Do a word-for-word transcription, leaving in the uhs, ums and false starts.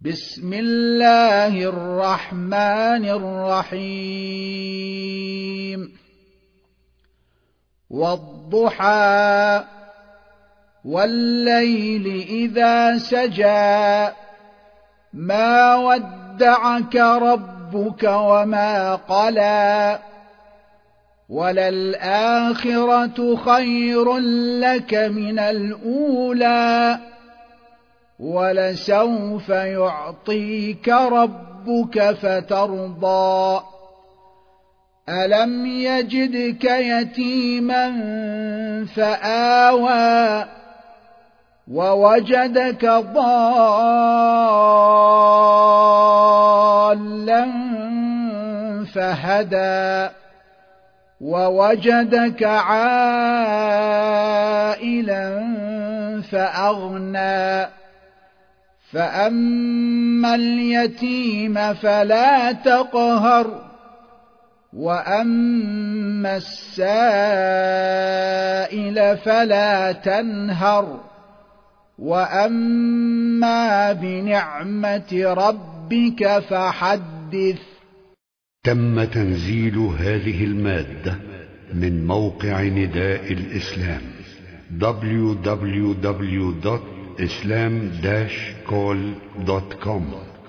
بسم الله الرحمن الرحيم والضحى والليل إذا سجى ما ودعك ربك وما قلى وللآخرة خير لك من الأولى ولسوف يعطيك ربك فترضى ألم يجدك يتيما فآوى ووجدك ضالا فهدى ووجدك عائلا فأغنى فأما اليتيم فلا تقهر وأما السائل فلا تنهر وأما بنعمة ربك فحدث. تم تنزيل هذه المادة من موقع نداء الإسلام دبليو دبليو دبليو دوت islam dash call دوت كوم.